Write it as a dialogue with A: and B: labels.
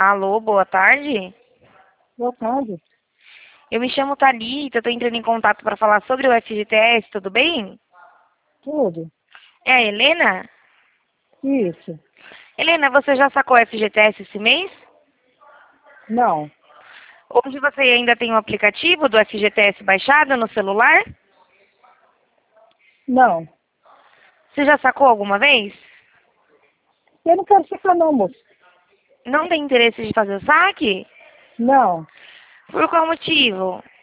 A: Alô, boa tarde.
B: Boa tarde.
A: Eu me chamo Thalita, estou entrando em contato para falar sobre o FGTS, tudo bem?
B: Tudo.
A: É a Helena?
B: Isso.
A: Helena, você já sacou o FGTS esse mês?
B: Não.
A: Hoje você ainda tem o aplicativo do FGTS baixado no celular?
B: Não.
A: Você já sacou alguma vez?
B: Eu não quero ficar não, moço.
A: Não tem interesse de fazer o saque?
B: Não.
A: Por qual motivo?